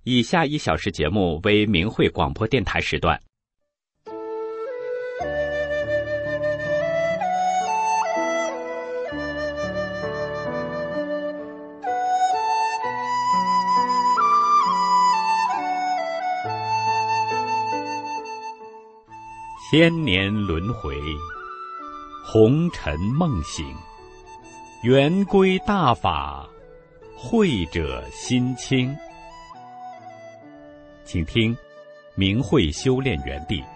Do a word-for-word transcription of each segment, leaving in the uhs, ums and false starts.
以下一小时节目为明慧广播电台时段。千年轮回，红尘梦醒，圆规大法，慧者心清。请听明慧修炼园地。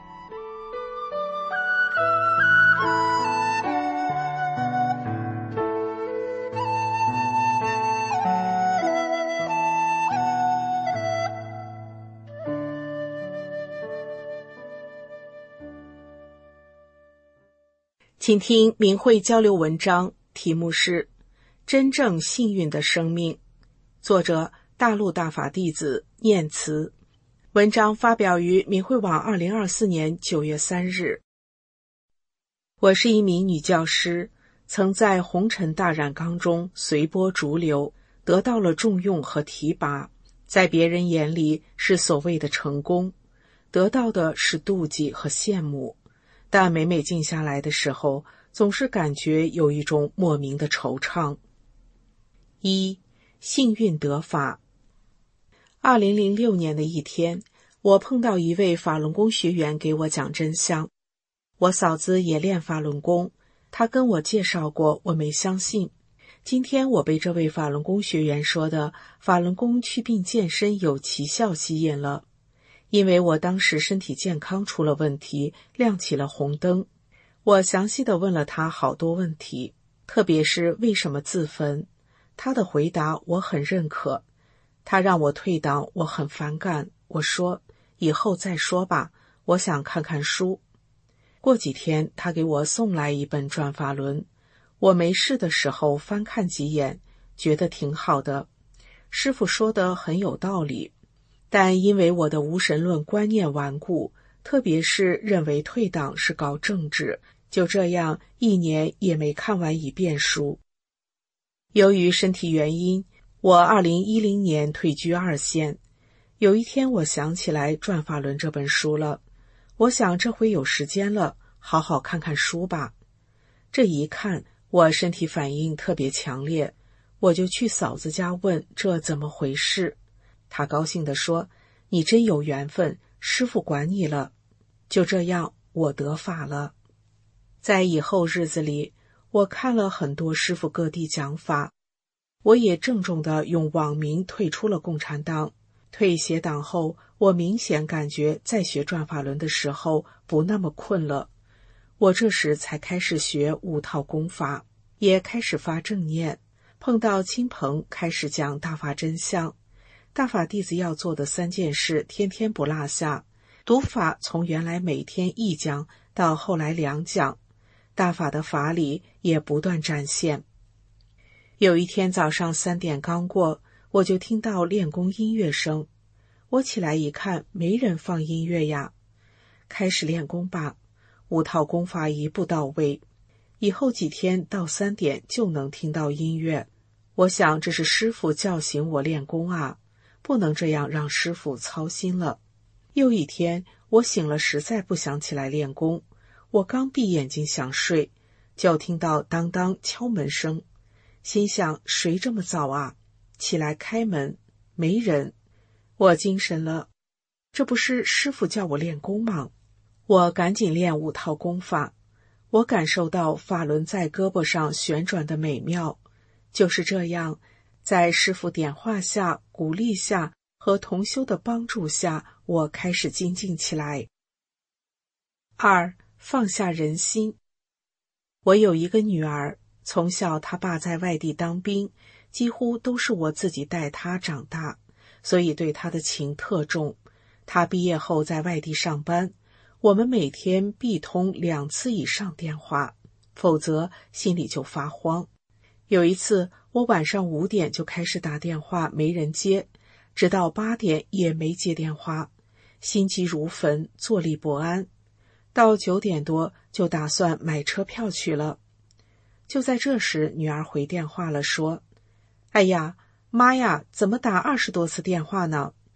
请听明慧交流文章，题目是真正幸运的生命，作者大陆大法弟子念慈。文章发表于明慧网二零二四年九月三日。我是一名女教师，曾在红尘大染缸中随波逐流，得到了重用和提拔，在别人眼里是所谓的成功，得到的是妒忌和羡慕。但每每静下来的时候，总是感觉有一种莫名的惆怅。一、幸运得法。二零零六年的一天，我碰到一位法轮功学员给我讲真相。我嫂子也练法轮功，她跟我介绍过，我没相信。今天我被这位法轮功学员说的法轮功祛病健身有奇效吸引了。因为我当时身体健康出了问题，亮起了红灯。我详细地问了他好多问题，特别是为什么自焚。他的回答我很认可。他让我退档，我很反感。我说以后再说吧，我想看看书。过几天他给我送来一本转法轮，我没事的时候翻看几眼，觉得挺好的。师父说的很有道理。但因为我的无神论观念顽固，特别是认为退档是搞政治，就这样一年也没看完一遍书。由于身体原因，我二零一零年退居二线。有一天我想起来《转法轮》这本书了，我想这回有时间了，好好看看书吧。这一看，我身体反应特别强烈，我就去嫂子家问这怎么回事。他高兴地说，你真有缘分，师父管你了。就这样，我得法了。在以后日子里，我看了很多师父各地讲法，我也郑重地用网名退出了共产党。退协党后，我明显感觉在学转法轮的时候不那么困了。我这时才开始学五套功法，也开始发正念，碰到亲朋开始讲大法真相。大法弟子要做的三件事天天不落下，读法从原来每天一讲到后来两讲，大法的法理也不断展现。有一天早上三点刚过，我就听到练功音乐声，我起来一看，没人放音乐呀。开始练功吧，五套功法一步到位，以后几天到三点就能听到音乐。我想这是师父叫醒我练功啊，不能这样让师父操心了。又一天，我醒了，实在不想起来练功，我刚闭眼睛想睡，就听到当当敲门声，心想谁这么早啊？起来开门，没人。我精神了，这不是师父叫我练功吗？我赶紧练五套功法，我感受到法轮在胳膊上旋转的美妙。就是这样，在师父点化下、鼓励下和同修的帮助下，我开始精进起来。二、放下人心。我有一个女儿，从小她爸在外地当兵，几乎都是我自己带她长大，所以对她的情特重。她毕业后在外地上班，我们每天必通两次以上电话，否则心里就发慌。有一次，我晚上五点就开始打电话，没人接，直到八点也没接电话，心急如焚，坐立不安。到九点多就打算买车票去了。就在这时，女儿回电话了，说：“哎呀，妈呀，怎么打二十多次电话呢？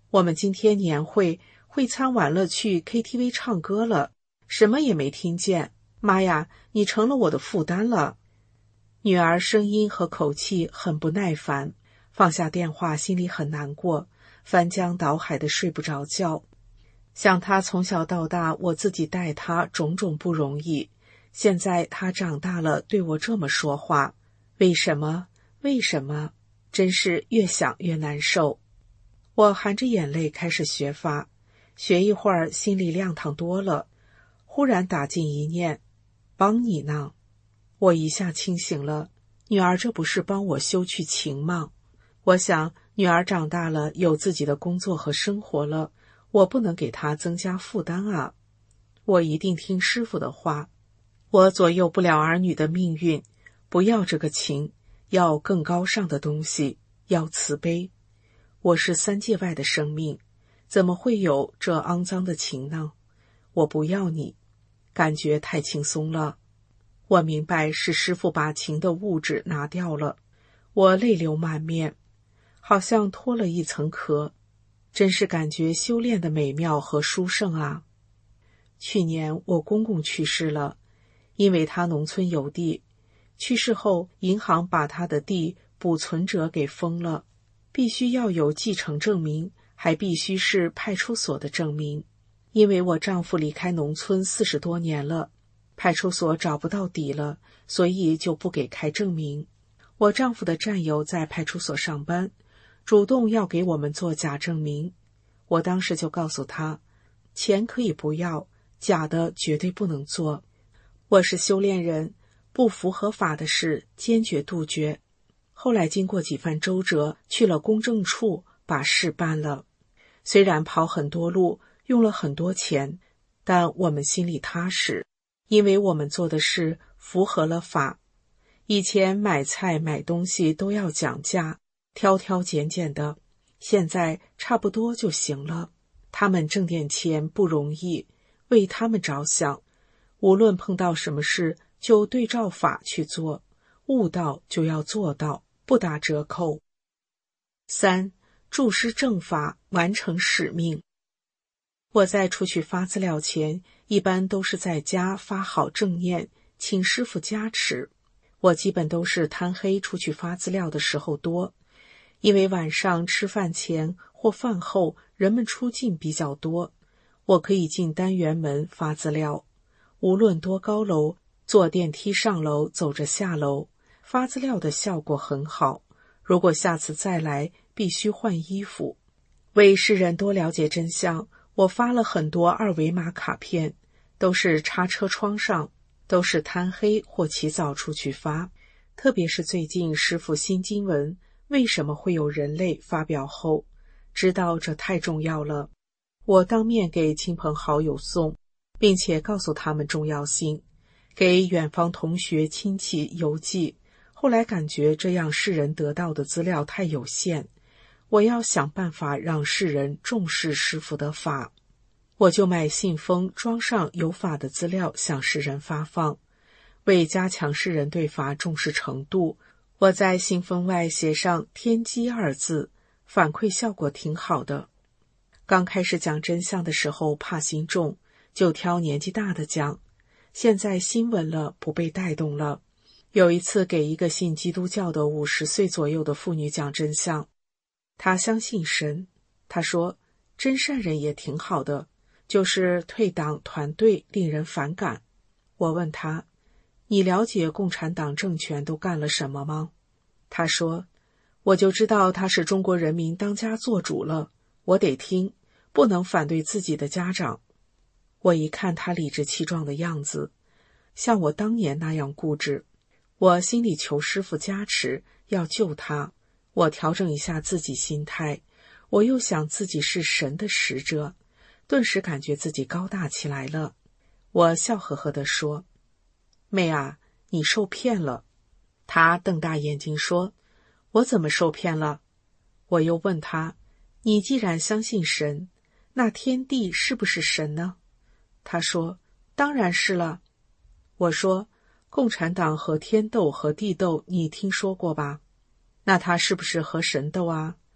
我们今天年会会餐完了去 K T V 唱歌了，什么也没听见。妈呀，你成了我的负担了。女儿声音和口气很不耐烦，放下电话心里很难过，翻江倒海的睡不着觉。想她从小到大我自己带她种种不容易，现在她长大了对我这么说话，为什么？为什么？真是越想越难受。我含着眼泪开始学法，学一会儿心里亮堂多了，忽然打进一念，帮你呢。我一下清醒了，女儿这不是帮我修去情吗？我想女儿长大了，有自己的工作和生活了，我不能给她增加负担啊。我一定听师父的话，我左右不了儿女的命运，不要这个情，要更高尚的东西，要慈悲。我是三界外的生命，怎么会有这肮脏的情呢？我不要你，感觉太轻松了。我明白是师父把情的物质拿掉了，我泪流满面，好像脱了一层壳，真是感觉修炼的美妙和殊胜啊。去年我公公去世了，因为他农村有地，去世后银行把他的地补存折给封了，必须要有继承证明，还必须是派出所的证明。因为我丈夫离开农村四十多年了，派出所找不到底了，所以就不给开证明。我丈夫的战友在派出所上班，主动要给我们做假证明。我当时就告诉他，钱可以不要，假的绝对不能做。我是修炼人，不符合法的事坚决杜绝。后来经过几番周折，去了公证处把事办了。虽然跑很多路，用了很多钱，但我们心里踏实，因为我们做的事符合了法。以前买菜买东西都要讲价，挑挑拣拣的，现在差不多就行了。他们挣点钱不容易，为他们着想，无论碰到什么事就对照法去做，悟到就要做到，不打折扣。三、注师正法，完成使命。我在出去发资料前，一般都是在家发好正念，请师父加持。我基本都是贪黑出去发资料的时候多，因为晚上吃饭前或饭后人们出进比较多，我可以进单元门发资料。无论多高楼，坐电梯上楼，走着下楼，发资料的效果很好。如果下次再来，必须换衣服。为世人多了解真相，我发了很多二维码卡片，都是插车窗上，都是贪黑或起早出去发。特别是最近师父新经文为什么会有人类发表后，知道这太重要了。我当面给亲朋好友送，并且告诉他们重要性，给远方同学亲戚邮寄。后来感觉这样世人得到的资料太有限，我要想办法让世人重视师父的法。我就买信封装上有法的资料向世人发放。为加强世人对法重视程度，我在信封外写上天机二字，反馈效果挺好的。刚开始讲真相的时候怕心重，就挑年纪大的讲，现在新闻了，不被带动了。有一次给一个信基督教的五十岁左右的妇女讲真相，她相信神，她说真善人也挺好的，就是退党团队令人反感。我问她，你了解共产党政权都干了什么吗？她说，我就知道他是中国人民当家做主了，我得听，不能反对自己的家长。我一看他理直气壮的样子，像我当年那样固执，我心里求师父加持，要救他。我调整一下自己心态，我又想自己是神的使者，顿时感觉自己高大起来了。我笑呵呵地说，妹啊，你受骗了。他瞪大眼睛说，我怎么受骗了？我又问他，你既然相信神，那天地是不是神呢？他说，当然是了。我说，共产党和天斗和地斗你听说过吧？那他是不是和神斗啊？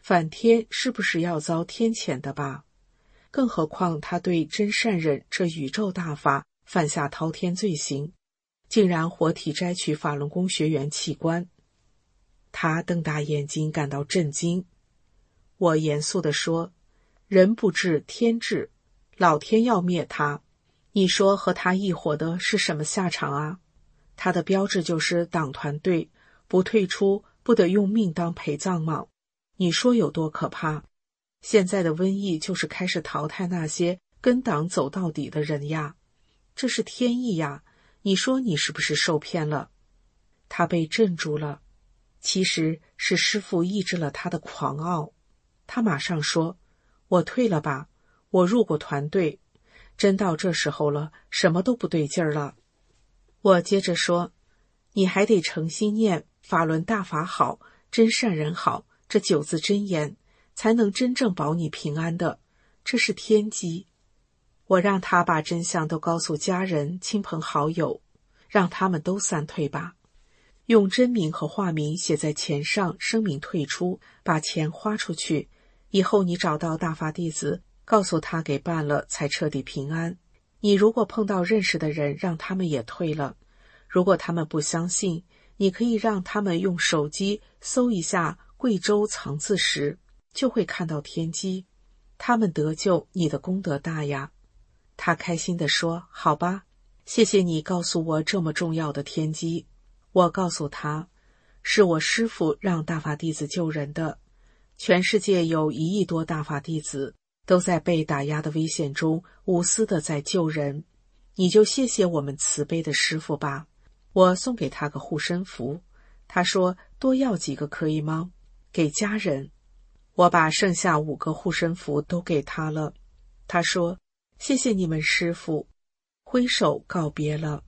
反天是不是要遭天谴的吧？更何况他对真善忍这宇宙大法犯下滔天罪行，竟然活体摘取法轮功学员器官。他瞪大眼睛感到震惊。我严肃地说，人不治天治，老天要灭他，你说和他一伙的是什么下场啊？他的标志就是党团队，不退出不得用命当陪葬吗？你说有多可怕？现在的瘟疫就是开始淘汰那些跟党走到底的人呀，这是天意呀，你说你是不是受骗了？他被镇住了，其实是师父抑制了他的狂傲。他马上说，我退了吧，我入过团队，真到这时候了，什么都不对劲儿了。我接着说，你还得诚心念法轮大法好，真善人好，这九字真言，才能真正保你平安的，这是天机。我让他把真相都告诉家人、亲朋好友，让他们都散退吧。用真名和化名写在钱上，声明退出，把钱花出去，以后你找到大法弟子，告诉他给办了，才彻底平安。你如果碰到认识的人，让他们也退了。如果他们不相信，你可以让他们用手机搜一下贵州藏字石，就会看到天机。他们得救，你的功德大呀。他开心地说，好吧，谢谢你告诉我这么重要的天机。我告诉他，是我师父让大法弟子救人的，全世界有一亿多大法弟子，都在被打压的危险中无私的在救人，你就谢谢我们慈悲的师父吧。我送给他个护身符，他说多要几个可以吗？给家人。我把剩下五个护身符都给他了，他说谢谢你们师父，挥手告别了。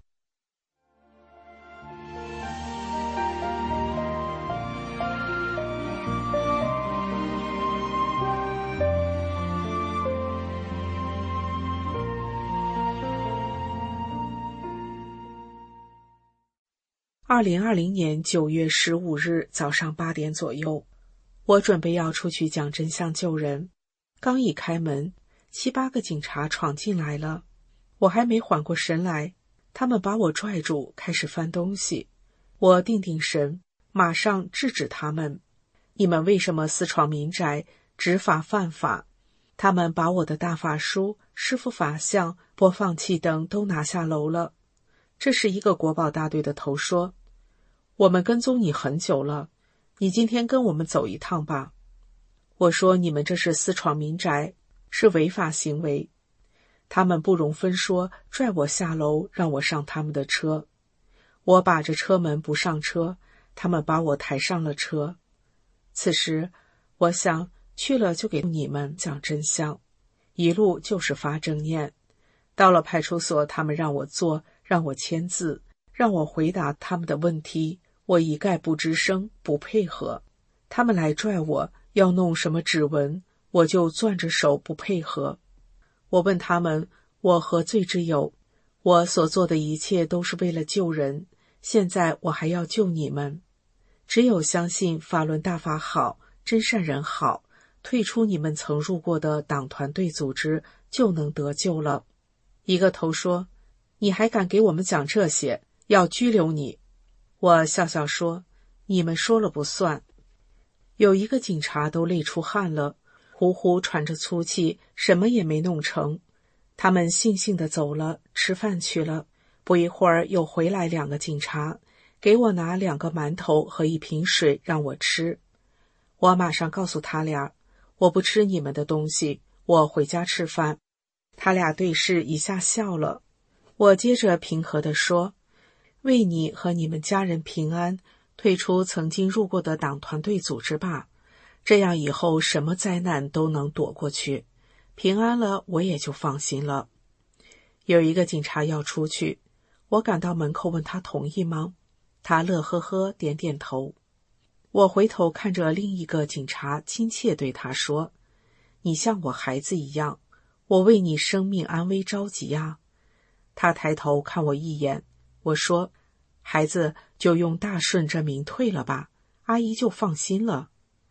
二零二零年九月十五日早上八点左右，我准备要出去讲真相救人，刚一开门，七八个警察闯进来了，我还没缓过神来，他们把我拽住，开始翻东西。我定定神，马上制止他们，你们为什么私闯民宅，执法犯法？他们把我的大法书、师父法像、播放器等都拿下楼了。这是一个国保大队的头说，我们跟踪你很久了，你今天跟我们走一趟吧。我说你们这是私闯民宅，是违法行为。他们不容分说，拽我下楼，让我上他们的车。我把着车门不上车，他们把我抬上了车。此时我想，去了就给你们讲真相，一路就是发正念。到了派出所，他们让我坐，让我签字，让我回答他们的问题，我一概不吱声，不配合。他们来拽我，要弄什么指纹，我就攥着手不配合。我问他们，我何罪之有？我所做的一切都是为了救人，现在我还要救你们。只有相信法轮大法好，真善人好，退出你们曾入过的党团队组织，就能得救了。一个头说，你还敢给我们讲这些，要拘留你。我笑笑说，你们说了不算。有一个警察都累出汗了，呼呼喘着粗气，什么也没弄成。他们悻悻地走了，吃饭去了。不一会儿又回来两个警察，给我拿两个馒头和一瓶水让我吃。我马上告诉他俩，我不吃你们的东西，我回家吃饭。他俩对视一下笑了。我接着平和地说，为你和你们家人平安，退出曾经入过的党团队组织吧，这样以后什么灾难都能躲过去，平安了我也就放心了。有一个警察要出去，我赶到门口问他同意吗？他乐呵呵点点头。我回头看着另一个警察，亲切对他说，你像我孩子一样，我为你生命安危着急啊。他抬头看我一眼，我说，孩子就用大顺这名退了吧，阿姨就放心了。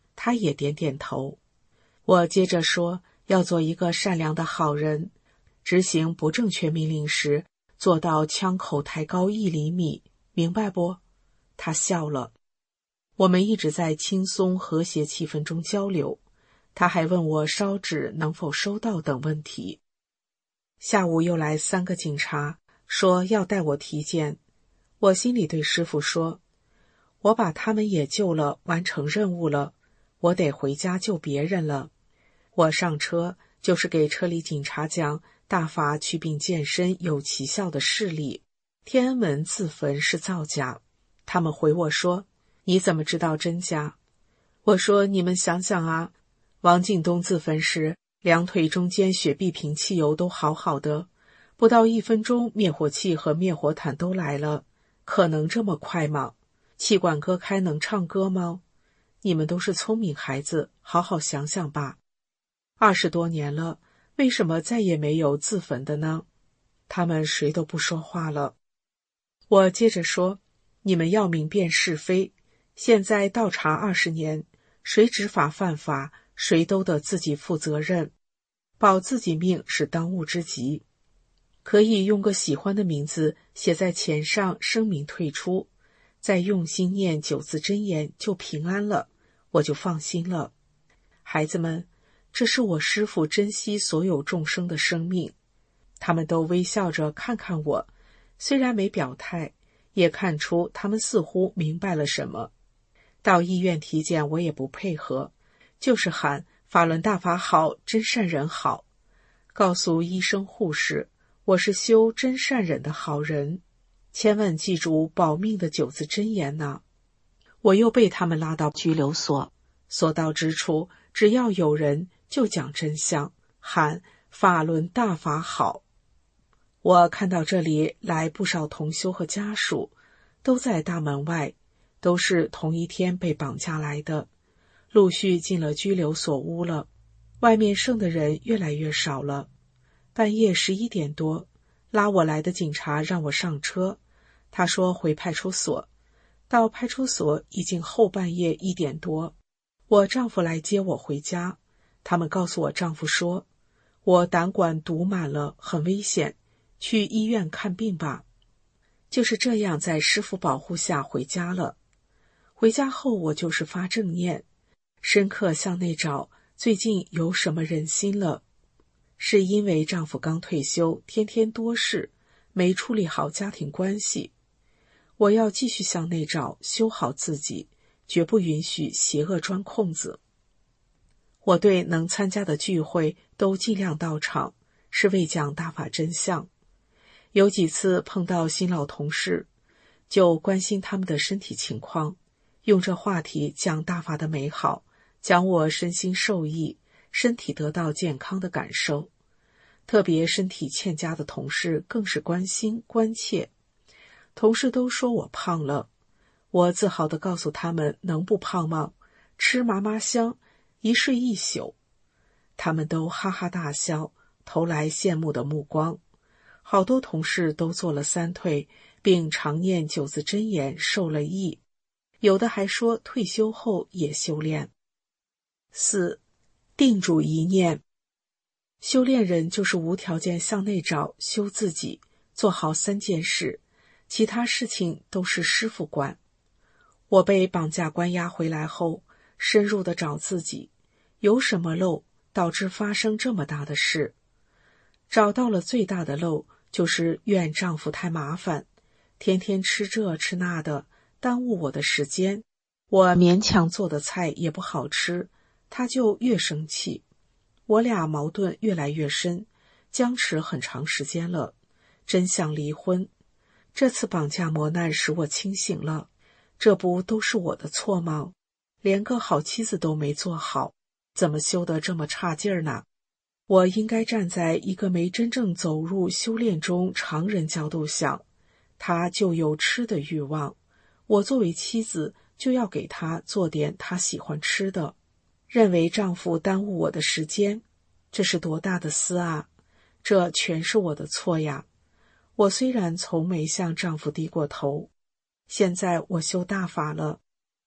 他也点点头。我接着说，要做一个善良的好人，执行不正确命令时，做到枪口抬高一厘米，明白不？他笑了。我们一直在轻松和谐气氛中交流，他还问我烧纸能否收到等问题。下午又来三个警察，说要带我体检。我心里对师傅说，我把他们也救了，完成任务了，我得回家救别人了。我上车就是给车里警察讲大法祛病健身有奇效的事例，天安门自焚是造假。他们回我说，你怎么知道真假？我说，你们想想啊，王敬东自焚时，两腿中间雪碧瓶汽油都好好的，不到一分钟灭火器和灭火毯都来了，可能这么快吗？气管割开能唱歌吗？你们都是聪明孩子，好好想想吧。二十多年了，为什么再也没有自焚的呢？他们谁都不说话了。我接着说，你们要明辨是非，现在倒查二十年，谁执法犯法，谁都得自己负责任，保自己命是当务之急。可以用个喜欢的名字写在钱上声明退出，再用心念九字真言就平安了，我就放心了。孩子们，这是我师父珍惜所有众生的生命。他们都微笑着看看我，虽然没表态，也看出他们似乎明白了什么。到医院体检我也不配合，就是喊法轮大法好，真善人好，告诉医生护士，我是修真善忍的好人，千万记住保命的九字真言呢。我又被他们拉到拘留所，所到之处，只要有人就讲真相，喊法轮大法好。我看到这里来不少同修和家属，都在大门外，都是同一天被绑架来的，陆续进了拘留所屋了。外面剩的人越来越少了。半夜十一点多，拉我来的警察让我上车，他说回派出所。到派出所已经后半夜一点多，我丈夫来接我回家。他们告诉我丈夫说，我胆管堵满了，很危险，去医院看病吧。就是这样在师父保护下回家了。回家后我就是发正念，深刻向内找最近有什么人心了。是因为丈夫刚退休，天天多事，没处理好家庭关系。我要继续向内找，修好自己，绝不允许邪恶钻空子。我对能参加的聚会都尽量到场，是为讲大法真相。有几次碰到新老同事，就关心他们的身体情况，用这话题讲大法的美好，讲我身心受益，身体得到健康的感受。特别身体欠佳的同事更是关心关切。同事都说我胖了，我自豪地告诉他们，能不胖吗？吃麻麻香，一睡一宿。他们都哈哈大笑，投来羡慕的目光。好多同事都做了三退，并常念九字真言，受了益。有的还说退休后也修炼。四、定主一念。修炼人就是无条件向内找，修自己，做好三件事，其他事情都是师父管。我被绑架关押回来后，深入地找自己，有什么漏导致发生这么大的事？找到了最大的漏，就是怨丈夫太麻烦，天天吃这吃那的，耽误我的时间。我勉强做的菜也不好吃，他就越生气。我俩矛盾越来越深，僵持很长时间了，真想离婚。这次绑架磨难使我清醒了，这不都是我的错吗？连个好妻子都没做好，怎么修得这么差劲儿呢？我应该站在一个没真正走入修炼中常人角度想，他就有吃的欲望，我作为妻子就要给他做点他喜欢吃的，认为丈夫耽误我的时间，这是多大的私啊！这全是我的错呀！我虽然从没向丈夫低过头，现在我修大法了，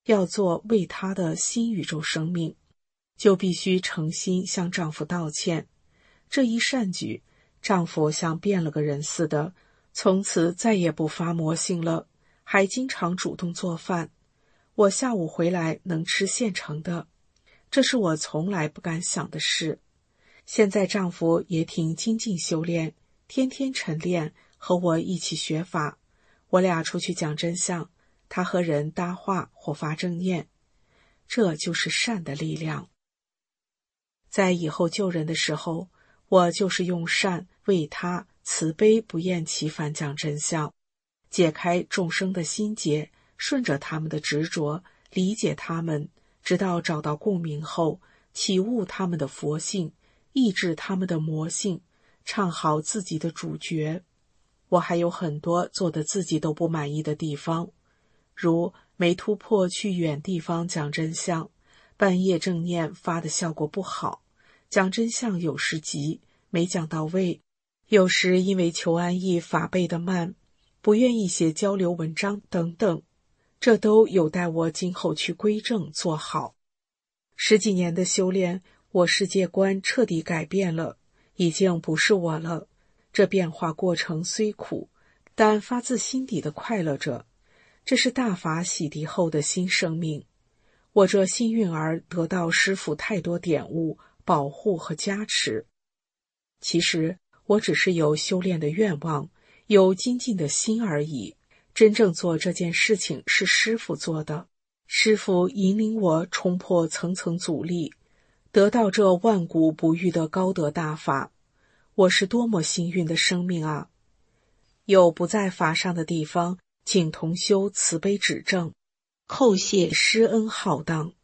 要做为他的新宇宙生命，就必须诚心向丈夫道歉。这一善举，丈夫像变了个人似的，从此再也不发魔性了，还经常主动做饭。我下午回来能吃现成的，这是我从来不敢想的事。现在丈夫也挺精进修炼，天天晨练，和我一起学法。我俩出去讲真相，他和人搭话或发正念，这就是善的力量。在以后救人的时候，我就是用善为他慈悲不厌其烦讲真相，解开众生的心结，顺着他们的执着，理解他们，直到找到共鸣后，体悟他们的佛性，抑制他们的魔性，唱好自己的主角。我还有很多做得自己都不满意的地方，如没突破去远地方讲真相，半夜正念发的效果不好，讲真相有时急，没讲到位，有时因为求安逸法背得慢，不愿意写交流文章等等，这都有待我今后去归正做好。十几年的修炼，我世界观彻底改变了，已经不是我了。这变化过程虽苦，但发自心底的快乐着。这是大法洗涤后的新生命。我这幸运儿得到师父太多点悟、保护和加持。其实我只是有修炼的愿望，有精进的心而已。真正做这件事情是师父做的，师父引领我冲破层层阻力，得到这万古不遇的高德大法。我是多么幸运的生命啊！有不在法上的地方，请同修慈悲指正，叩谢师恩浩荡。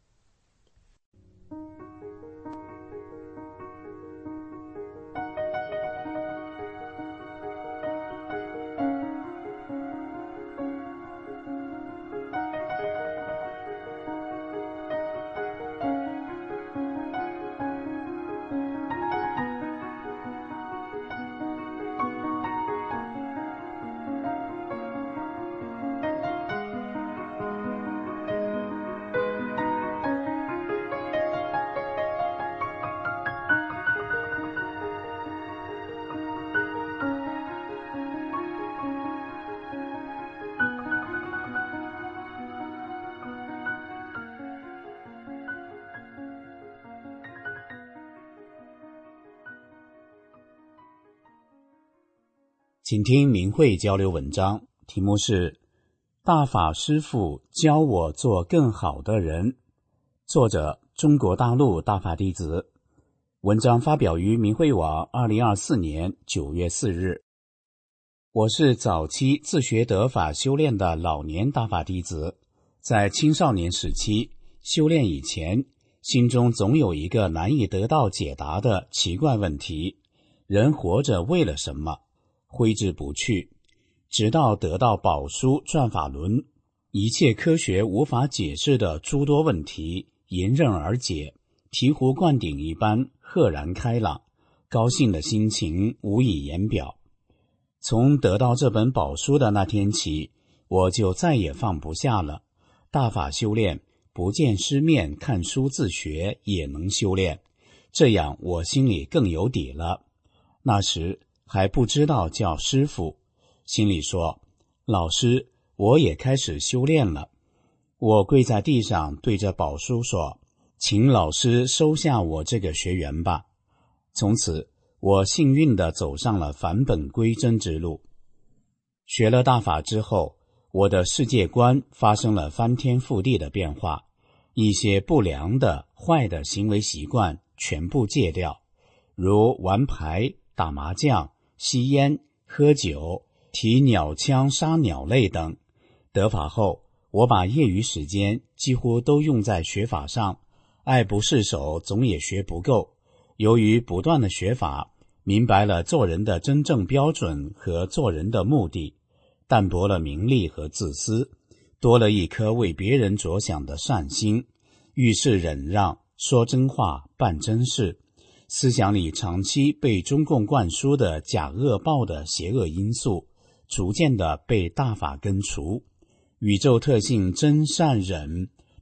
请听明慧交流文章，题目是大法师父教我做更好的人，作者中国大陆大法弟子。文章发表于明慧网二零二四年九月四日。我是早期自学得法修炼的老年大法弟子，在青少年时期修炼以前，心中总有一个难以得到解答的奇怪问题：人活着为了什么？挥之不去，直到得到宝书转法轮，一切科学无法解释的诸多问题迎刃而解，醍醐灌顶一般赫然开朗，高兴的心情无以言表。从得到这本宝书的那天起，我就再也放不下了。大法修炼，不见师面看书自学也能修炼，这样我心里更有底了。那时还不知道叫师父，心里说：老师，我也开始修炼了。我跪在地上对着宝书说：请老师收下我这个学员吧。从此我幸运地走上了返本归真之路。学了大法之后，我的世界观发生了翻天覆地的变化，一些不良的坏的行为习惯全部戒掉，如玩牌、打麻将、吸烟、喝酒、提鸟枪杀鸟类等。得法后，我把业余时间几乎都用在学法上，爱不释手，总也学不够。由于不断的学法，明白了做人的真正标准和做人的目的，淡薄了名利和自私，多了一颗为别人着想的善心，遇事忍让，说真话，办真事。思想里长期被中共灌输的假恶报的邪恶因素，逐渐地被大法根除。宇宙特性真善忍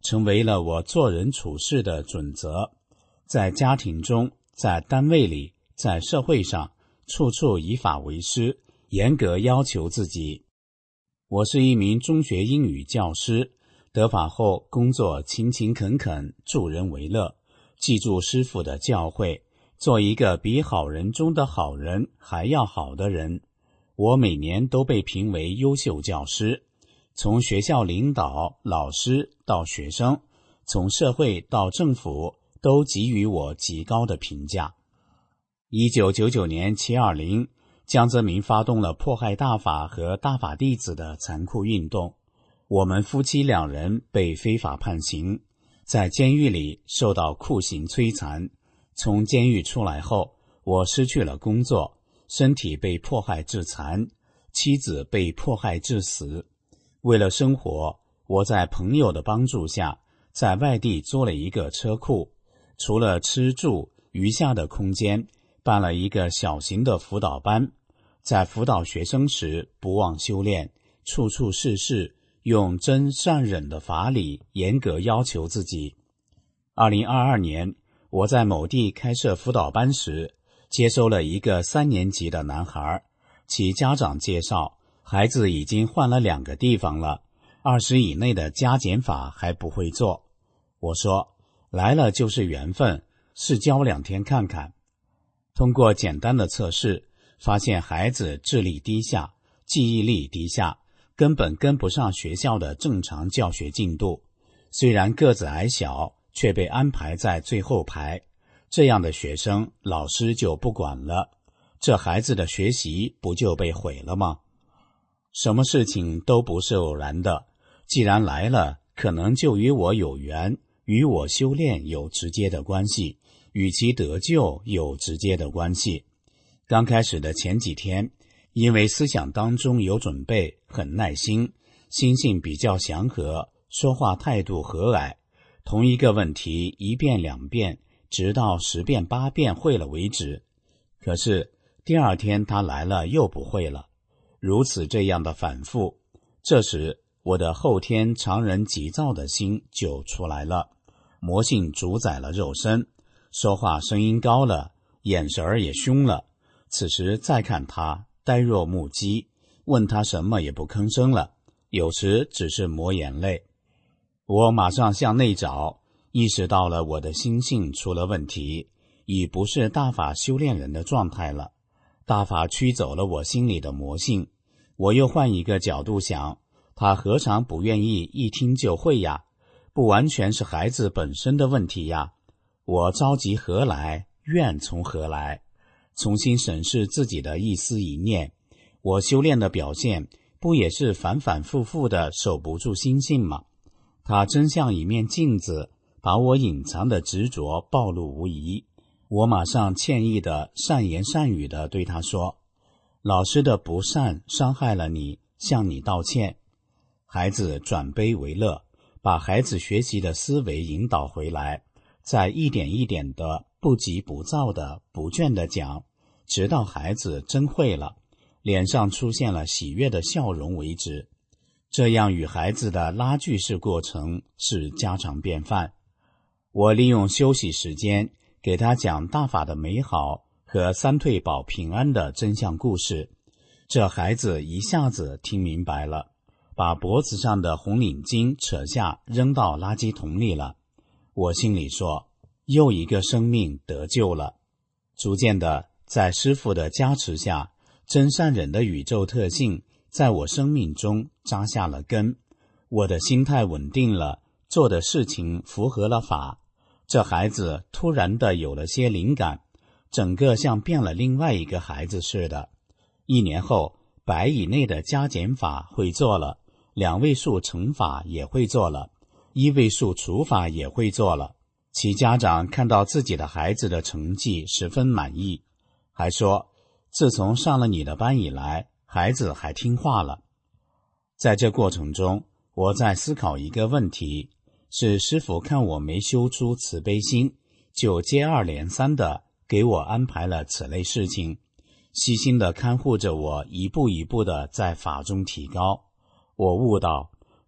成为了我做人处事的准则。在家庭中，在单位里，在社会上，处处以法为师，严格要求自己。我是一名中学英语教师，得法后工作勤勤恳恳，助人为乐，记住师父的教诲，做一个比好人中的好人还要好的人。我每年都被评为优秀教师，从学校领导、老师到学生，从社会到政府，都给予我极高的评价。一九九九年七二零，江泽民发动了迫害大法和大法弟子的残酷运动，我们夫妻两人被非法判刑，在监狱里受到酷刑摧残。从监狱出来后，我失去了工作，身体被迫害致残，妻子被迫害致死。为了生活，我在朋友的帮助下，在外地租了一个车库，除了吃住，余下的空间办了一个小型的辅导班。在辅导学生时，不忘修炼，处处事事用真善忍的法理严格要求自己。二零二二年，我在某地开设辅导班时，接收了一个三年级的男孩，其家长介绍，孩子已经换了两个地方了，二十以内的加减法还不会做。我说，来了就是缘分，试教两天看看。通过简单的测试，发现孩子智力低下，记忆力低下，根本跟不上学校的正常教学进度。虽然个子矮小，却被安排在最后排，这样的学生老师就不管了，这孩子的学习不就被毁了吗？什么事情都不是偶然的，既然来了，可能就与我有缘，与我修炼有直接的关系，与其得救有直接的关系。刚开始的前几天，因为思想当中有准备，很耐心，心性比较祥和，说话态度和蔼，同一个问题一遍两遍，直到十遍八遍会了为止。可是第二天他来了又不会了，如此这样的反复，这时我的后天常人急躁的心就出来了，魔性主宰了肉身，说话声音高了，眼神儿也凶了。此时再看他呆若木鸡，问他什么也不吭声了，有时只是抹眼泪。我马上向内找，意识到了我的心性出了问题，已不是大法修炼人的状态了。大法驱走了我心里的魔性，我又换一个角度想，他何尝不愿意一听就会呀？不完全是孩子本身的问题呀。我着急何来？怨从何来？重新审视自己的一思一念，我修炼的表现不也是反反复复的守不住心性吗？它真像一面镜子，把我隐藏的执着暴露无遗。我马上歉意的善言善语的对他说，老师的不善伤害了你，向你道歉。孩子转悲为乐，把孩子学习的思维引导回来，再一点一点的不急不躁的不倦的讲，直到孩子真会了，脸上出现了喜悦的笑容为止。这样与孩子的拉锯式过程是家常便饭。我利用休息时间给他讲大法的美好和三退保平安的真相故事，这孩子一下子听明白了，把脖子上的红领巾扯下扔到垃圾桶里了。我心里说，又一个生命得救了。逐渐的，在师父的加持下，真善忍的宇宙特性在我生命中扎下了根，我的心态稳定了，做的事情符合了法。这孩子突然的有了些灵感，整个像变了另外一个孩子似的。一年后，百以内的加减法会做了，两位数乘法也会做了，一位数除法也会做了。其家长看到自己的孩子的成绩十分满意，还说自从上了你的班以来，孩子还听话了。在这过程中，我在思考一个问题，是师父看我没修出慈悲心，就接二连三的给我安排了此类事情，悉心的看护着我一步一步的在法中提高。我悟到，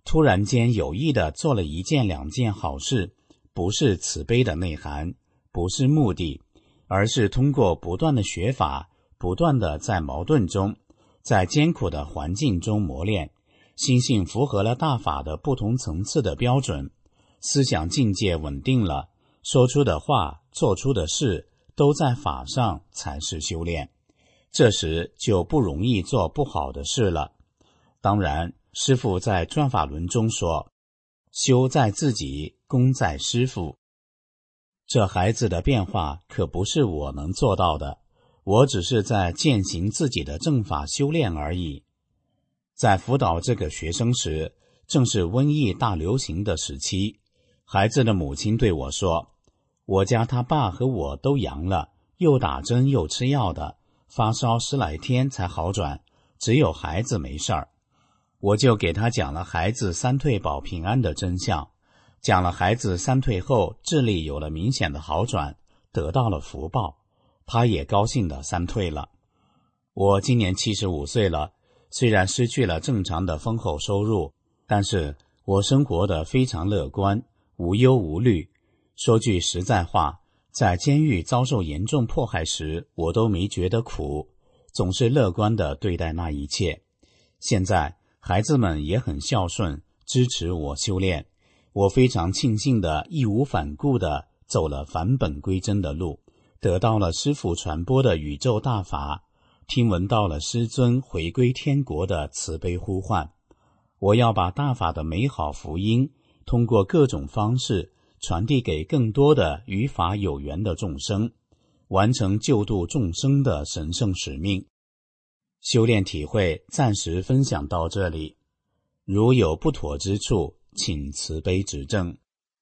突然间有意的做了一件两件好事，不是慈悲的内涵，不是目的，而是通过不断的学法，不断的在矛盾中，在艰苦的环境中磨练，心性符合了大法的不同层次的标准，思想境界稳定了，说出的话，做出的事都在法上，才是修炼。这时就不容易做不好的事了。当然，师父在转法轮中说，修在自己，功在师父。这孩子的变化可不是我能做到的，我只是在践行自己的正法修炼而已。在辅导这个学生时，正是瘟疫大流行的时期，孩子的母亲对我说，我家他爸和我都阳了，又打针又吃药的，发烧十来天才好转，只有孩子没事儿。我就给他讲了孩子三退保平安的真相，讲了孩子三退后智力有了明显的好转，得到了福报，他也高兴的三退了。我今年七十五岁了，虽然失去了正常的丰厚收入，但是我生活得非常乐观，无忧无虑。说句实在话，在监狱遭受严重迫害时，我都没觉得苦，总是乐观地对待那一切。现在孩子们也很孝顺，支持我修炼，我非常庆幸地义无反顾地走了返本归真的路，得到了师父传播的宇宙大法，听闻到了师尊回归天国的慈悲呼唤。我要把大法的美好福音通过各种方式传递给更多的与法有缘的众生，完成救度众生的神圣使命。修炼体会暂时分享到这里，如有不妥之处，请慈悲指正。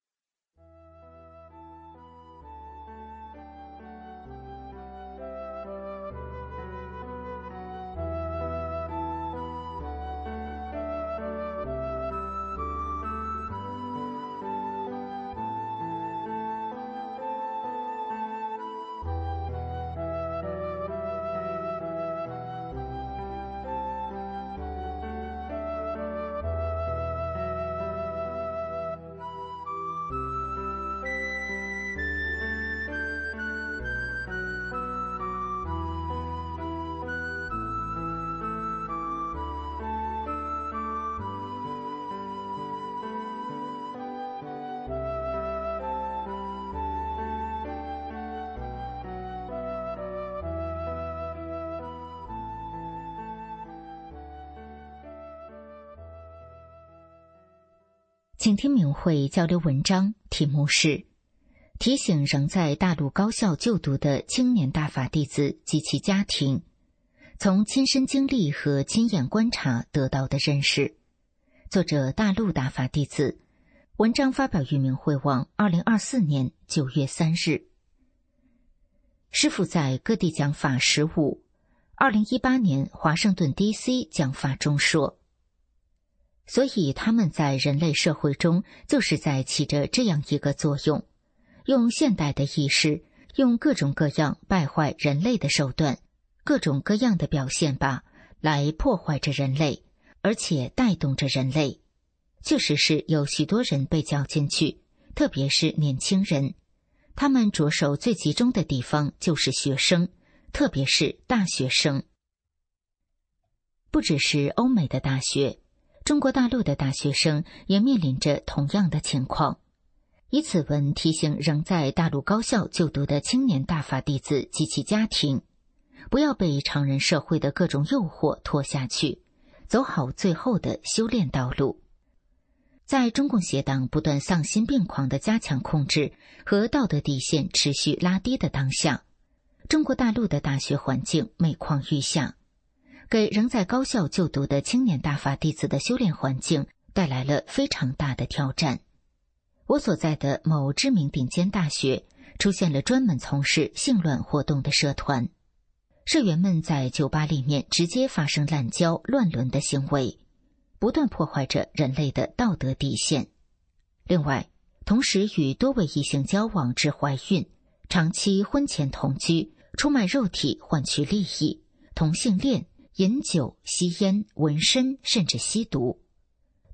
请听明慧交流文章，题目是提醒仍在大陆高校就读的青年大法弟子及其家庭，从亲身经历和亲眼观察得到的认识。作者大陆大法弟子，文章发表于明慧网二零二四年九月三日。师父在各地讲法十五，二零一八年华盛顿 D C 讲法中说，所以他们在人类社会中就是在起着这样一个作用，用现代的意识，用各种各样败坏人类的手段，各种各样的表现吧，来破坏着人类，而且带动着人类。确实是有许多人被搅进去，特别是年轻人，他们着手最集中的地方就是学生，特别是大学生。不只是欧美的大学，中国大陆的大学生也面临着同样的情况。以此文提醒仍在大陆高校就读的青年大法弟子及其家庭，不要被常人社会的各种诱惑拖下去，走好最后的修炼道路。在中共邪党不断丧心病狂的加强控制和道德底线持续拉低的当下，中国大陆的大学环境每况愈下，给仍在高校就读的青年大法弟子的修炼环境带来了非常大的挑战。我所在的某知名顶尖大学出现了专门从事性乱活动的社团，社员们在酒吧里面直接发生滥交乱伦的行为，不断破坏着人类的道德底线。另外，同时与多位异性交往至怀孕，长期婚前同居，出卖肉体换取利益，同性恋，饮酒、吸烟、纹身，甚至吸毒。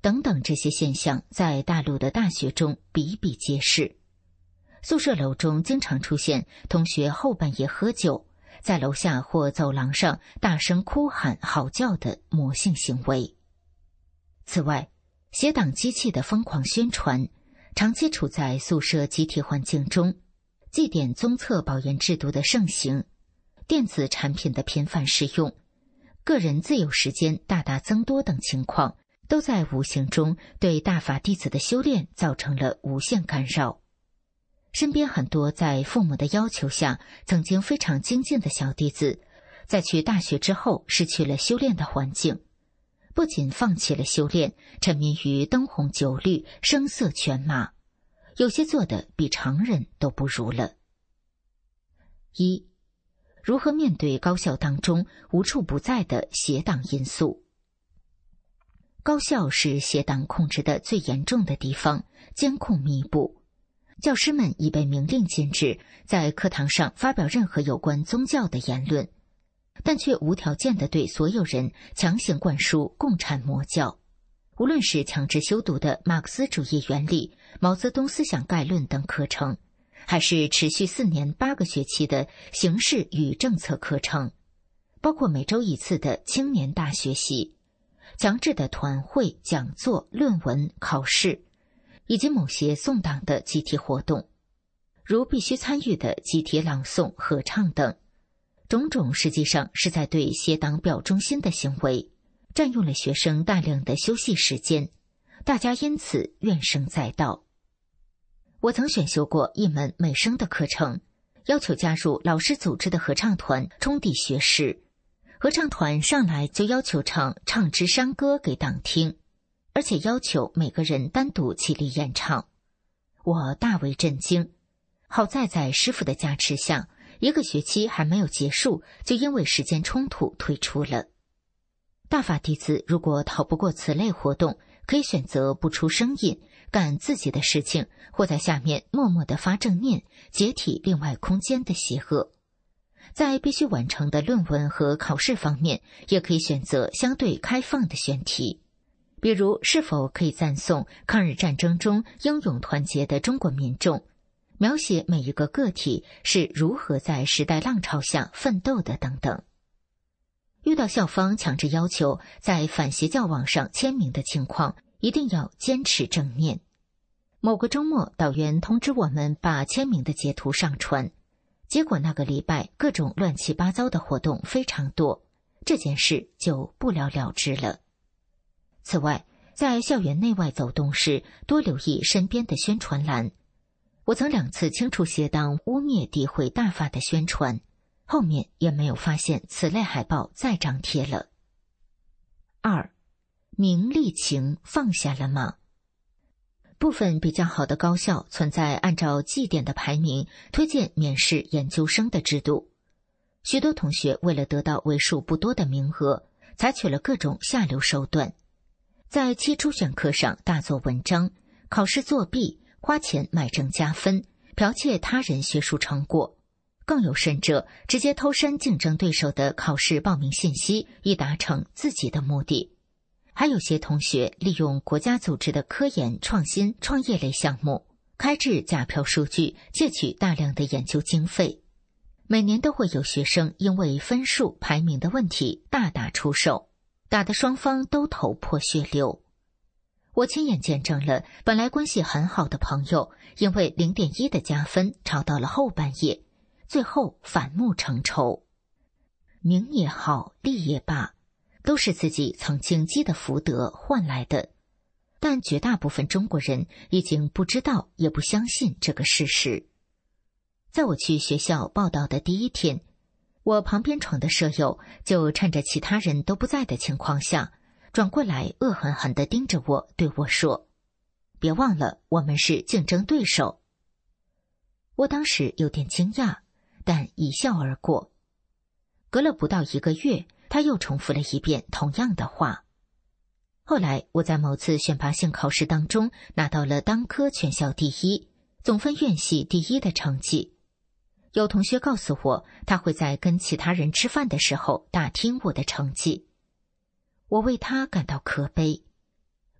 等等，这些现象在大陆的大学中比比皆是。宿舍楼中经常出现同学后半夜喝酒，在楼下或走廊上大声哭喊嚎叫的魔性行为。此外，邪党机器的疯狂宣传，长期处在宿舍集体环境中，祭典综测保研制度的盛行，电子产品的频繁使用，个人自由时间大大增多等情况，都在无形中对大法弟子的修炼造成了无限干扰。身边很多在父母的要求下曾经非常精进的小弟子，在去大学之后失去了修炼的环境，不仅放弃了修炼，沉迷于灯红酒绿、声色犬马，有些做的比常人都不如了。一、如何面对高校当中无处不在的邪党因素？高校是邪党控制的最严重的地方，监控密布。教师们已被明令禁止在课堂上发表任何有关宗教的言论，但却无条件地对所有人强行灌输共产魔教。无论是强制修读的马克思主义原理、毛泽东思想概论等课程，还是持续四年八个学期的形式与政策课程，包括每周一次的青年大学习、强制的团会、讲座、论文、考试，以及某些诵党的集体活动，如必须参与的集体朗诵、合唱等，种种实际上是在对邪党表忠心的行为，占用了学生大量的休息时间，大家因此怨声载道。我曾选修过一门美声的课程，要求加入老师组织的合唱团冲抵学时，合唱团上来就要求唱《唱支山歌》给党听，而且要求每个人单独起立演唱。我大为震惊，好在在师傅的加持下，一个学期还没有结束，就因为时间冲突退出了。大法弟子如果逃不过此类活动，可以选择不出声音，干自己的事情，或在下面默默地发正念，解体另外空间的邪恶。在必须完成的论文和考试方面，也可以选择相对开放的选题，比如是否可以赞颂抗日战争中英勇团结的中国民众，描写每一个个体是如何在时代浪潮下奋斗的等等。遇到校方强制要求在反邪教网上签名的情况，一定要坚持正念。某个周末，导员通知我们把签名的截图上传，结果那个礼拜各种乱七八糟的活动非常多，这件事就不了了之了。此外，在校园内外走动时，多留意身边的宣传栏。我曾两次清除邪党污蔑诋毁大法的宣传，后面也没有发现此类海报再张贴了。二、名利情放下了吗？部分比较好的高校存在按照绩点的排名推荐免试研究生的制度，许多同学为了得到为数不多的名额，采取了各种下流手段，在期初选课上大做文章，考试作弊，花钱买证加分，剽窃他人学术成果，更有甚者直接偷删竞争对手的考试报名信息，以达成自己的目的。还有些同学利用国家组织的科研、创新、创业类项目，开制假票数据，借取大量的研究经费。每年都会有学生因为分数排名的问题大打出手，打得双方都头破血流。我亲眼见证了本来关系很好的朋友，因为 零点一 的加分吵到了后半夜，最后反目成仇。名也好，利也罢，都是自己曾经积的福德换来的，但绝大部分中国人已经不知道也不相信这个事实。在我去学校报道的第一天，我旁边床的舍友就趁着其他人都不在的情况下，转过来恶狠狠地盯着我，对我说：“别忘了，我们是竞争对手。”我当时有点惊讶，但一笑而过。隔了不到一个月，他又重复了一遍同样的话。后来我在某次选拔性考试当中拿到了当科全校第一，总分院系第一的成绩。有同学告诉我，他会在跟其他人吃饭的时候打听我的成绩。我为他感到可悲。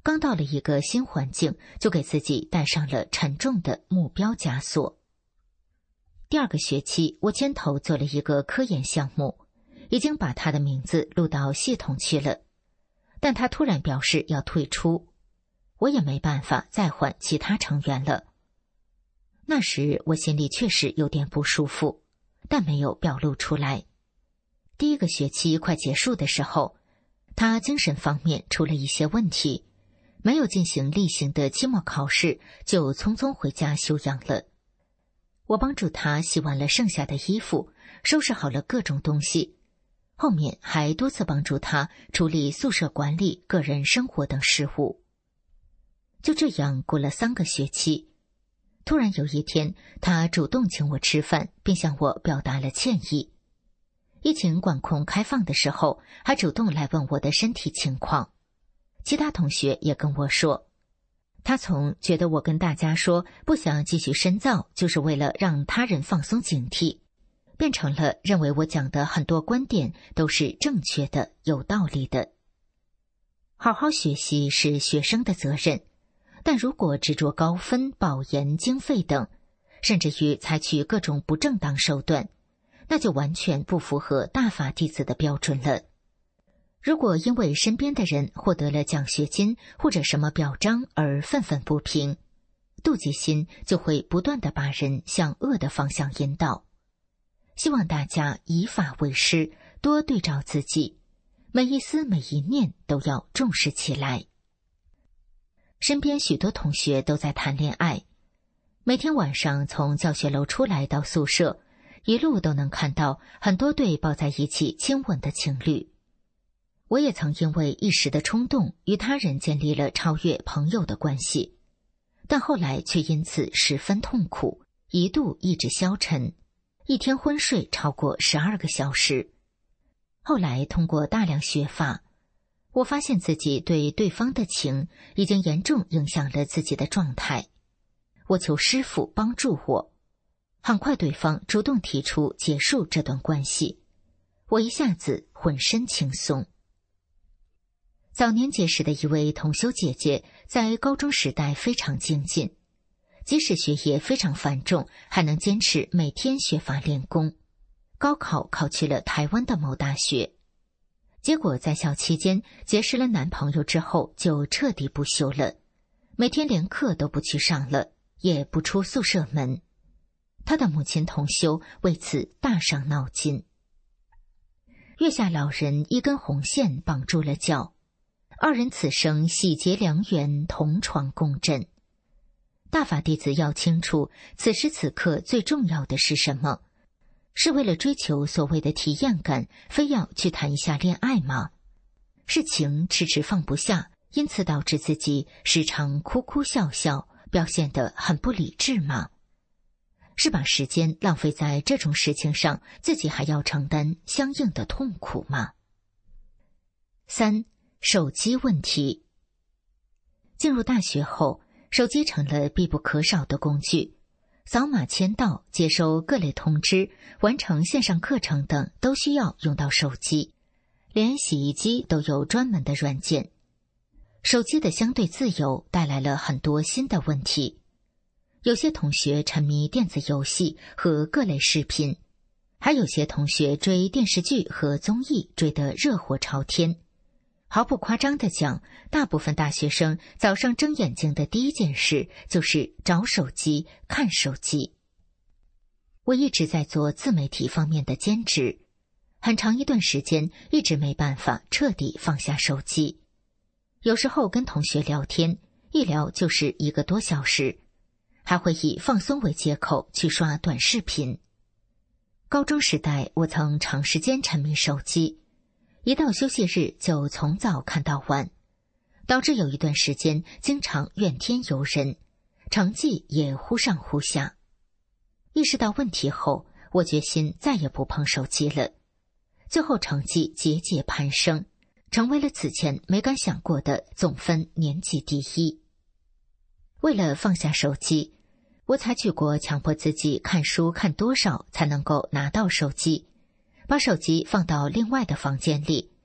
刚到了一个新环境，就给自己带上了沉重的目标枷锁。第二个学期，我牵头做了一个科研项目，已经把他的名字录到系统去了，但他突然表示要退出，我也没办法再换其他成员了。那时我心里确实有点不舒服，但没有表露出来。第一个学期快结束的时候，他精神方面出了一些问题，没有进行例行的期末考试，就匆匆回家休养了。我帮助他洗完了剩下的衣服，收拾好了各种东西，后面还多次帮助他处理宿舍管理、个人生活等事务。就这样过了三个学期，突然有一天，他主动请我吃饭，并向我表达了歉意。疫情管控开放的时候，还主动来问我的身体情况。其他同学也跟我说，他从觉得我跟大家说不想继续深造，就是为了让他人放松警惕，变成了认为我讲的很多观点都是正确的、有道理的。好好学习是学生的责任，但如果执着高分、保研经费等，甚至于采取各种不正当手段，那就完全不符合大法弟子的标准了。如果因为身边的人获得了奖学金或者什么表彰而愤愤不平，妒忌心就会不断地把人向恶的方向引导。希望大家以法为师，多对照自己，每一思每一念都要重视起来。身边许多同学都在谈恋爱，每天晚上从教学楼出来到宿舍，一路都能看到很多对抱在一起亲吻的情侣。我也曾因为一时的冲动与他人建立了超越朋友的关系，但后来却因此十分痛苦，一度意志消沉，一天昏睡超过十二个小时。后来通过大量学法，我发现自己对对方的情已经严重影响了自己的状态。我求师父帮助我，很快对方主动提出结束这段关系，我一下子浑身轻松。早年结识的一位同修姐姐，在高中时代非常精进，即使学业非常繁重，还能坚持每天学法练功。高考考去了台湾的某大学，结果在校期间结识了男朋友之后，就彻底不修了，每天连课都不去上了，也不出宿舍门。他的母亲同修为此大伤脑筋。月下老人一根红线绑住了脚，二人此生喜结良缘，同床共枕。大法弟子要清楚，此时此刻最重要的是什么？是为了追求所谓的体验感，非要去谈一下恋爱吗？是情迟迟放不下，因此导致自己时常哭哭笑笑，表现得很不理智吗？是把时间浪费在这种事情上，自己还要承担相应的痛苦吗？三、手机问题。进入大学后，手机成了必不可少的工具，扫码签到、接收各类通知、完成线上课程等都需要用到手机，连洗衣机都有专门的软件。手机的相对自由带来了很多新的问题。有些同学沉迷电子游戏和各类视频，还有些同学追电视剧和综艺追得热火朝天。毫不夸张地讲，大部分大学生早上睁眼睛的第一件事就是找手机、看手机。我一直在做自媒体方面的兼职，很长一段时间一直没办法彻底放下手机。有时候跟同学聊天，一聊就是一个多小时，还会以放松为借口去刷短视频。高中时代，我曾长时间沉迷手机，一到休息日就从早看到晚，导致有一段时间经常怨天尤人，成绩也忽上忽下。意识到问题后，我决心再也不碰手机了，最后成绩节节攀升，成为了此前没敢想过的总分年级第一。为了放下手机，我采取过强迫自己看书看多少才能够拿到手机，把手机放到另外的房间里，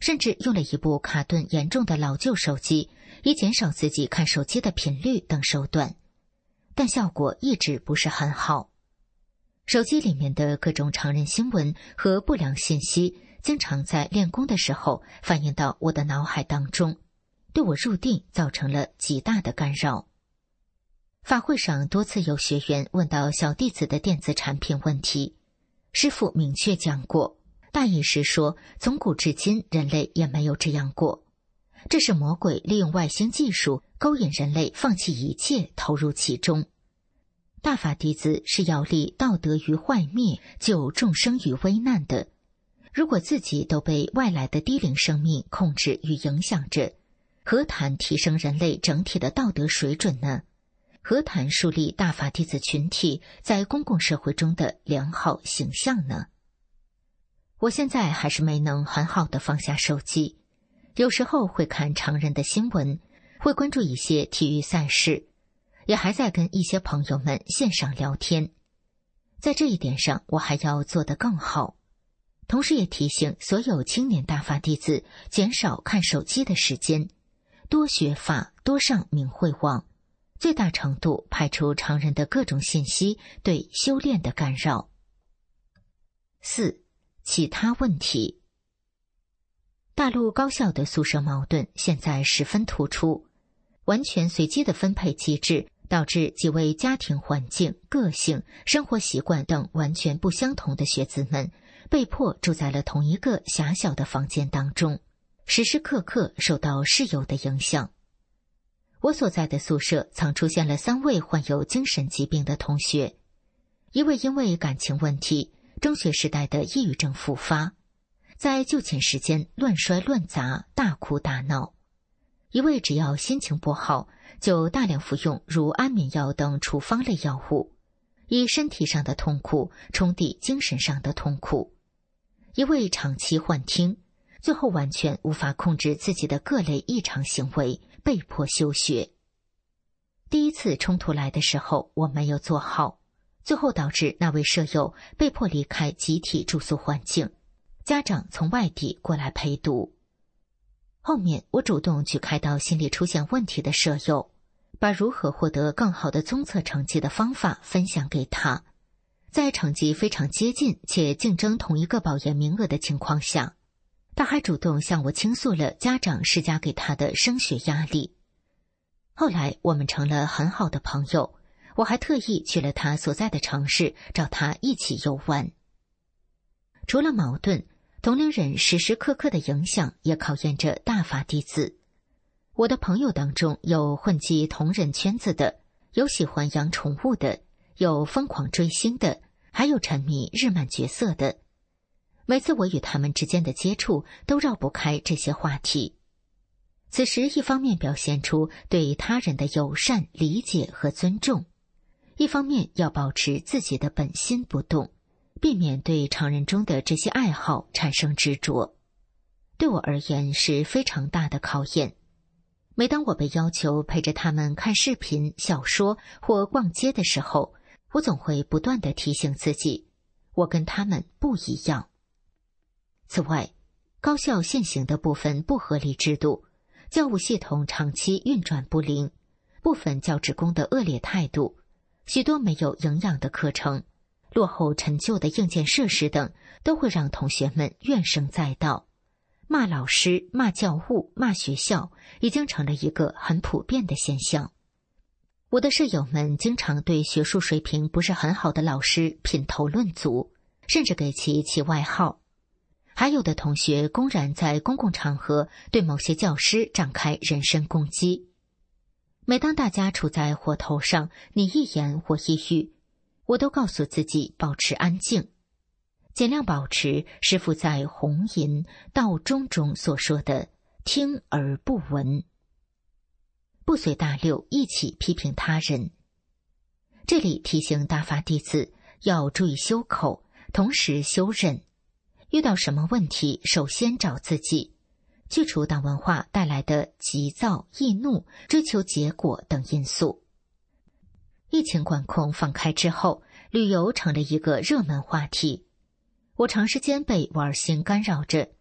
甚至用了一部卡顿严重的老旧手机，以减少自己看手机的频率等手段，但效果一直不是很好。手机里面的各种常人新闻和不良信息经常在练功的时候反映到我的脑海当中，对我入定造成了极大的干扰。法会上多次有学员问到小弟子的电子产品问题，师父明确讲过，大意是说从古至今人类也没有这样过，这是魔鬼利用外星技术勾引人类放弃一切投入其中。大法弟子是要立道德于坏灭，救众生于危难的。如果自己都被外来的低龄生命控制与影响着，何谈提升人类整体的道德水准呢？何谈树立大法弟子群体在公共社会中的良好形象呢？我现在还是没能很好的放下手机，有时候会看常人的新闻，会关注一些体育赛事，也还在跟一些朋友们线上聊天。在这一点上我还要做得更好，同时也提醒所有青年大法弟子减少看手机的时间，多学法，多上明慧网，最大程度排除常人的各种信息对修炼的干扰。四、其他问题。大陆高校的宿舍矛盾现在十分突出，完全随机的分配机制导致几位家庭环境、个性、生活习惯等完全不相同的学子们被迫住在了同一个狭小的房间当中，时时刻刻受到室友的影响。我所在的宿舍曾出现了三位患有精神疾病的同学，一位因为感情问题，中学时代的抑郁症复发，在就寝时间乱摔乱砸，大哭大闹；一位只要心情不好，就大量服用如安眠药等处方类药物，以身体上的痛苦冲抵精神上的痛苦；一位长期幻听，最后完全无法控制自己的各类异常行为，被迫休学。第一次冲突来的时候我没有做好，最后导致那位舍友被迫离开集体住宿环境，家长从外地过来陪读。后面我主动去开导心理出现问题的舍友，把如何获得更好的综测成绩的方法分享给他。在成绩非常接近且竞争同一个保研名额的情况下，他还主动向我倾诉了家长施加给他的升学压力。后来我们成了很好的朋友，我还特意去了他所在的城市找他一起游玩。除了矛盾，同龄人时时刻刻的影响也考验着大法弟子。我的朋友当中有混迹同人圈子的，有喜欢养宠物的，有疯狂追星的，还有沉迷日漫角色的。每次我与他们之间的接触都绕不开这些话题。此时一方面表现出对他人的友善、理解和尊重，一方面要保持自己的本心不动，避免对常人中的这些爱好产生执着。对我而言是非常大的考验。每当我被要求陪着他们看视频、小说或逛街的时候，我总会不断地提醒自己，我跟他们不一样。此外，高校现行的部分不合理制度，教务系统长期运转不灵，部分教职工的恶劣态度，许多没有营养的课程，落后陈旧的硬件设施等，都会让同学们怨声载道。骂老师、骂教务、骂学校已经成了一个很普遍的现象。我的舍友们经常对学术水平不是很好的老师品头论足，甚至给其起外号。还有的同学公然在公共场合对某些教师展开人身攻击。每当大家处在火头上，你一言我一语，我都告诉自己保持安静，尽量保持师父在弘淫道中中所说的听而不闻，不随大流一起批评他人。这里提醒大法弟子要注意修口，同时修忍。遇到什么问题，首先找自己，去除党文化带来的急躁、易怒、追求结果等因素。疫情管控放开之后，旅游成了一个热门话题。我长时间被玩心干扰着，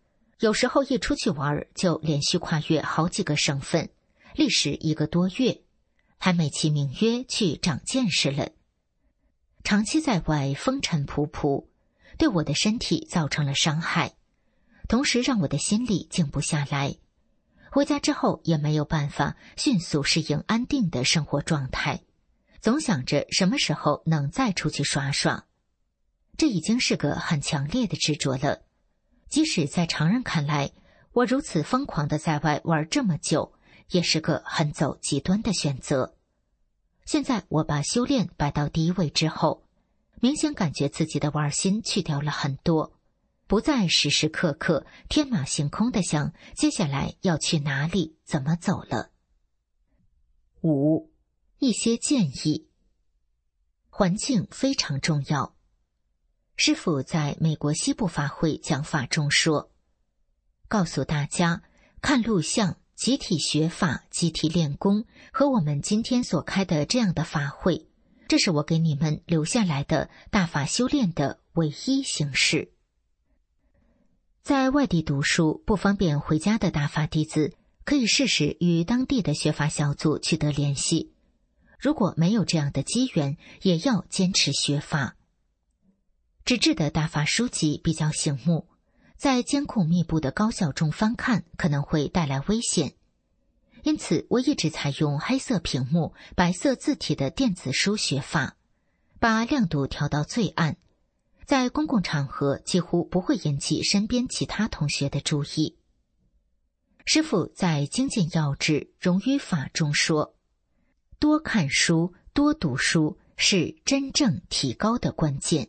有时候一出去玩就连续跨越好几个省份，历时一个多月，还美其名曰去长见识了。长期在外风尘仆仆，对我的身体造成了伤害，同时让我的心里静不下来。回家之后也没有办法迅速适应安定的生活状态，总想着什么时候能再出去耍耍。这已经是个很强烈的执着了，即使在常人看来，我如此疯狂的在外玩这么久，也是个很走极端的选择。现在我把修炼摆到第一位之后，明显感觉自己的玩心去掉了很多，不再时时刻刻天马行空的想接下来要去哪里怎么走了。五，一些建议。环境非常重要。师父在美国西部法会讲法中说，告诉大家看录像、集体学法、集体练功和我们今天所开的这样的法会，这是我给你们留下来的大法修炼的唯一形式。在外地读书不方便回家的大法弟子，可以试试与当地的学法小组取得联系，如果没有这样的机缘，也要坚持学法。纸质的大法书籍比较醒目，在监控密布的高校中翻看可能会带来危险，因此我一直采用黑色屏幕、白色字体的电子书学法，把亮度调到最暗，在公共场合几乎不会引起身边其他同学的注意。师父在精进要旨融于法中说，多看书、多读书是真正提高的关键。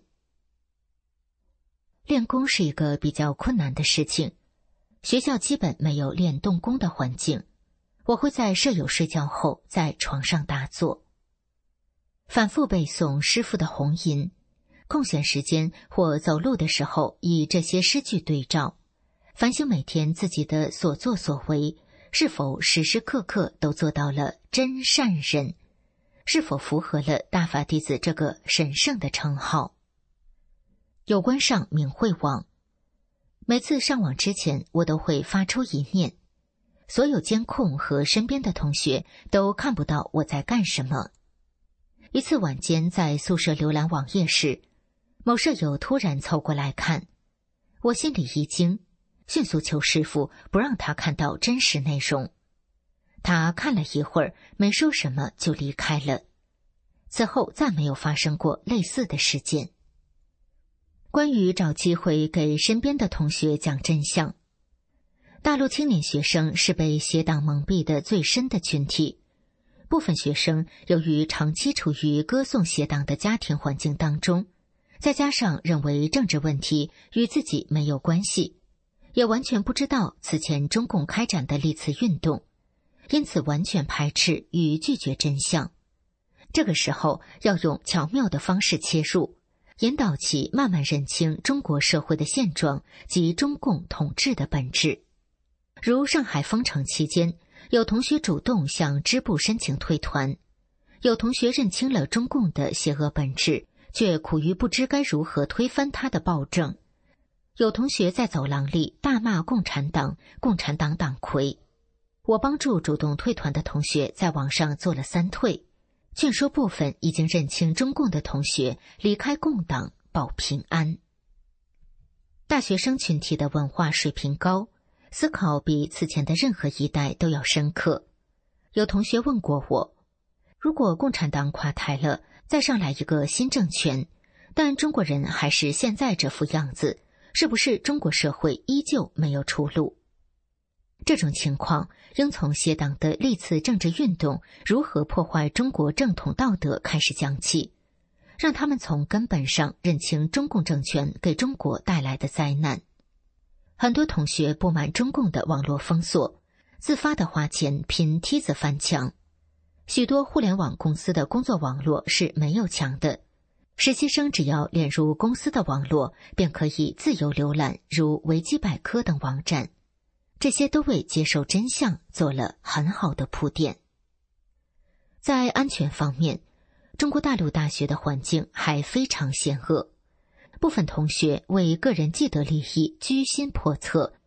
练功是一个比较困难的事情，学校基本没有练动功的环境，我会在舍友睡觉后在床上打坐，反复背诵师父的弘吟，空闲时间或走路的时候以这些诗句对照，反省每天自己的所作所为，是否时时刻刻都做到了真善人，是否符合了大法弟子这个神圣的称号。有关上明慧网，每次上网之前我都会发出一念，所有监控和身边的同学都看不到我在干什么。一次晚间在宿舍浏览网页时，某舍友突然凑过来看，我心里一惊，迅速求师父不让他看到真实内容。他看了一会儿，没说什么就离开了。此后再没有发生过类似的事件。关于找机会给身边的同学讲真相，大陆青年学生是被邪党蒙蔽的最深的群体。部分学生由于长期处于歌颂邪党的家庭环境当中，再加上认为政治问题与自己没有关系，也完全不知道此前中共开展的历次运动，因此完全排斥与拒绝真相。这个时候要用巧妙的方式切入，引导其慢慢认清中国社会的现状及中共统治的本质。如上海封城期间，有同学主动向支部申请退团，有同学认清了中共的邪恶本质，却苦于不知该如何推翻他的暴政，有同学在走廊里大骂共产党、共产党党魁。我帮助主动退团的同学在网上做了三退，劝说部分已经认清中共的同学离开共党保平安。大学生群体的文化水平高，思考比此前的任何一代都要深刻。有同学问过我，如果共产党垮台了，再上来一个新政权，但中国人还是现在这副样子，是不是中国社会依旧没有出路？这种情况应从邪党的历次政治运动如何破坏中国正统道德开始讲起，让他们从根本上认清中共政权给中国带来的灾难。很多同学不满中共的网络封锁，自发的花钱拼梯子翻墙。许多互联网公司的工作网络是没有墙的，实习生只要连入公司的网络，便可以自由浏览如维基百科等网站。这些都为接受真相做了很好的铺垫。在安全方面，中国大陆大学的环境还非常险恶，部分同学为个人既得利益居心叵测，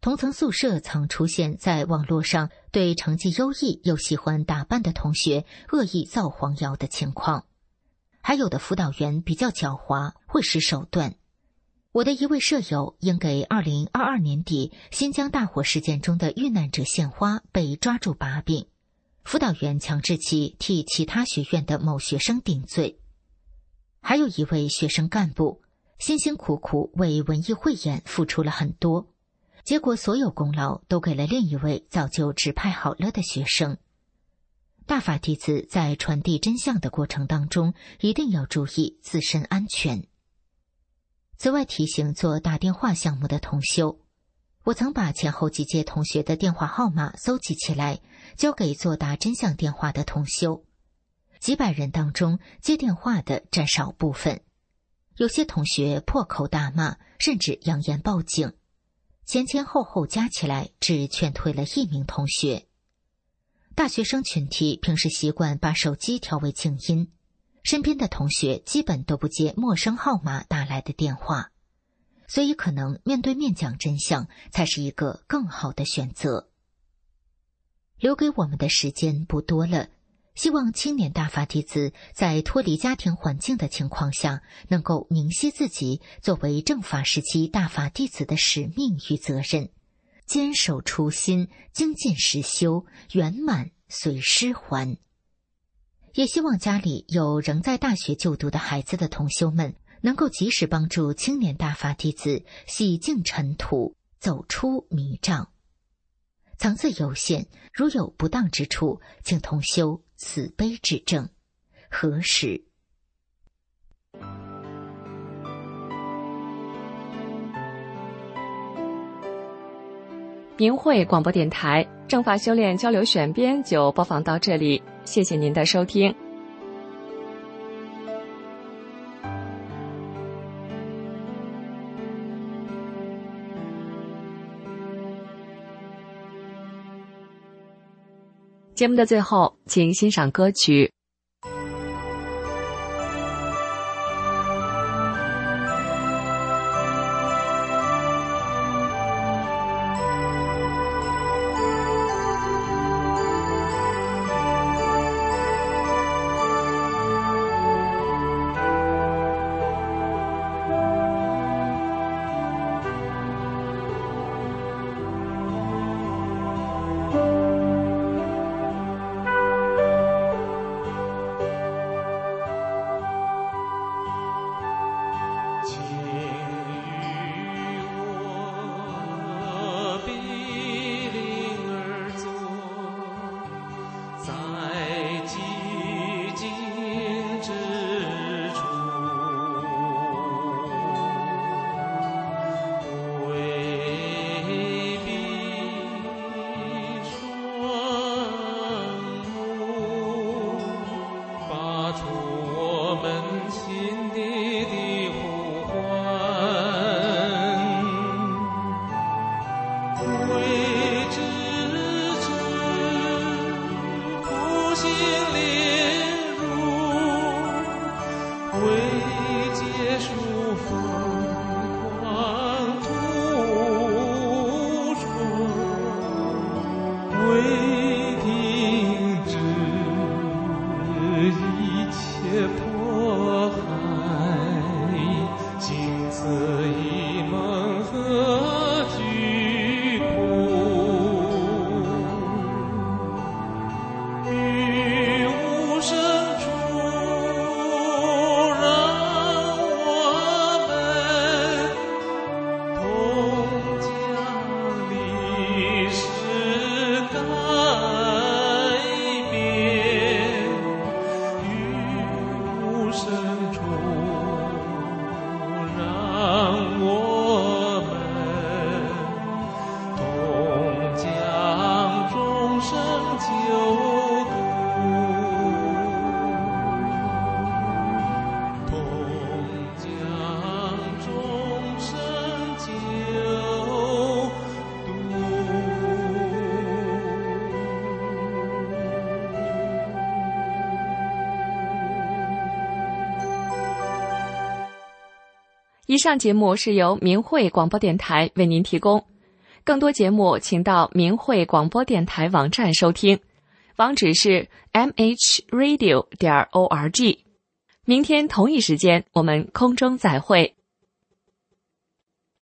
同层宿舍曾出现在网络上对成绩优异又喜欢打扮的同学恶意造黄谣的情况。还有的辅导员比较狡猾，会使手段。我的一位舍友因给二零二二年底新疆大火事件中的遇难者献花被抓住把柄，辅导员强制其替其他学院的某学生顶罪。还有一位学生干部辛辛苦苦为文艺汇演付出了很多，结果所有功劳都给了另一位早就指派好了的学生。大法弟子在传递真相的过程当中，一定要注意自身安全。此外，提醒做打电话项目的同修，我曾把前后几届同学的电话号码搜集起来，交给做打真相电话的同修。几百人当中，接电话的占少部分。有些同学破口大骂，甚至扬言报警。前前后后加起来，只劝退了一名同学。大学生群体平时习惯把手机调为静音，身边的同学基本都不接陌生号码打来的电话，所以可能面对面讲真相才是一个更好的选择。留给我们的时间不多了，希望青年大法弟子在脱离家庭环境的情况下，能够明晰自己作为正法时期大法弟子的使命与责任，坚守初心，精进实修，圆满随师还。也希望家里有仍在大学就读的孩子的同修们，能够及时帮助青年大法弟子洗净尘土，走出迷障。层次有限，如有不当之处，请同修慈悲指正。何时？ 明慧广播电台正法修炼交流选编就播放到这里，谢谢您的收听。节目的最后，请欣赏歌曲。以上节目是由明慧广播电台为您提供。 更多节目请到明慧广播电台网站收听，网址是 m h radio 点 org。明天同一时间我们空中再会。